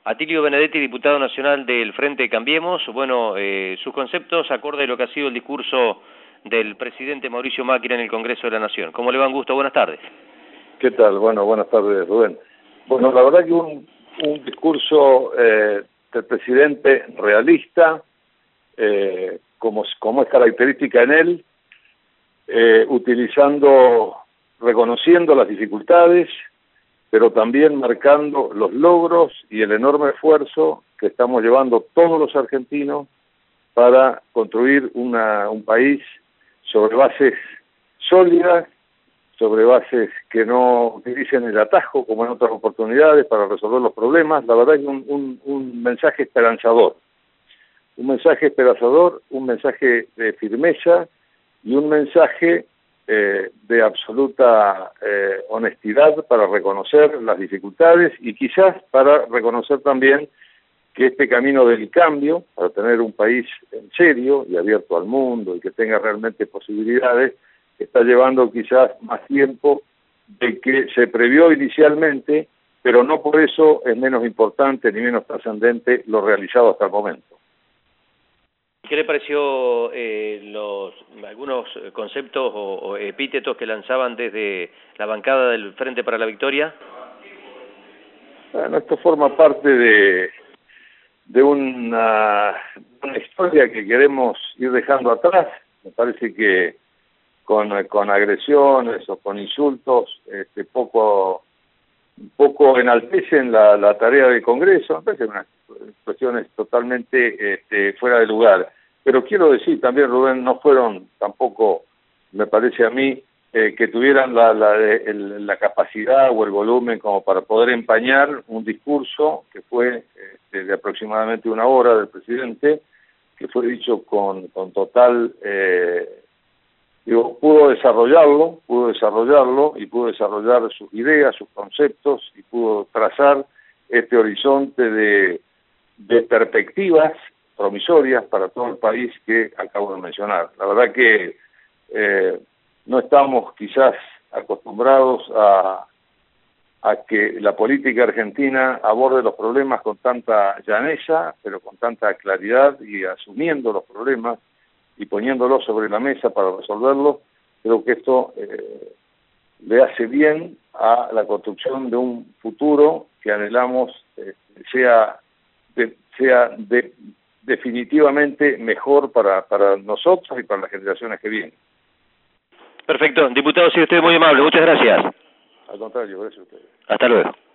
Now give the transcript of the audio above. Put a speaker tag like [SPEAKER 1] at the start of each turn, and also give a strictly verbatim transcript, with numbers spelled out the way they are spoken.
[SPEAKER 1] Atilio Benedetti, diputado nacional del Frente Cambiemos. Bueno, eh, sus conceptos acorde a lo que ha sido el discurso del presidente Mauricio Macri en el Congreso de la Nación. ¿Cómo le va, Augusto? Buenas tardes.
[SPEAKER 2] ¿Qué tal? Bueno, buenas tardes, Rubén. Bueno, la verdad que un, un discurso eh, del presidente realista, eh, como, como es característica en él, eh, utilizando, reconociendo las dificultades, pero también marcando los logros y el enorme esfuerzo que estamos llevando todos los argentinos para construir una, un país sobre bases sólidas, sobre bases que no utilicen el atajo como en otras oportunidades para resolver los problemas. La verdad es un, un, un mensaje esperanzador, un mensaje esperanzador, un mensaje de firmeza y un mensaje eh, de absoluta eh, honestidad para reconocer las dificultades y quizás para reconocer también que este camino del cambio, para tener un país en serio y abierto al mundo y que tenga realmente posibilidades, está llevando quizás más tiempo del que se previó inicialmente, pero no por eso es menos importante ni menos trascendente lo realizado hasta el momento.
[SPEAKER 1] ¿Qué le pareció eh, los algunos conceptos o, o epítetos que lanzaban desde la bancada del Frente para la Victoria?
[SPEAKER 2] Bueno, esto forma parte de, de una, una historia que queremos ir dejando atrás. Me parece que con, con agresiones o con insultos este, poco, poco enaltecen la, la tarea del Congreso. Me parece unas cuestiones totalmente este, fuera de lugar. Pero quiero decir también, Rubén, no fueron tampoco, me parece a mí, eh, que tuvieran la, la, el, la capacidad o el volumen como para poder empañar un discurso que fue este, de aproximadamente una hora del presidente, que fue dicho con, con total... Eh, Digo, pudo desarrollarlo, pudo desarrollarlo y pudo desarrollar sus ideas, sus conceptos y pudo trazar este horizonte de, de perspectivas promisorias para todo el país que acabo de mencionar. La verdad que eh, no estamos quizás acostumbrados a, a que la política argentina aborde los problemas con tanta llaneza, pero con tanta claridad y asumiendo los problemas y poniéndolos sobre la mesa para resolverlos. Creo que esto eh, le hace bien a la construcción de un futuro que anhelamos eh, sea, de, sea de, definitivamente mejor para, para nosotros y para las generaciones que vienen.
[SPEAKER 1] Perfecto. Diputado, sí, usted es muy amable. Muchas gracias.
[SPEAKER 2] Al contrario, gracias a ustedes.
[SPEAKER 1] Hasta luego.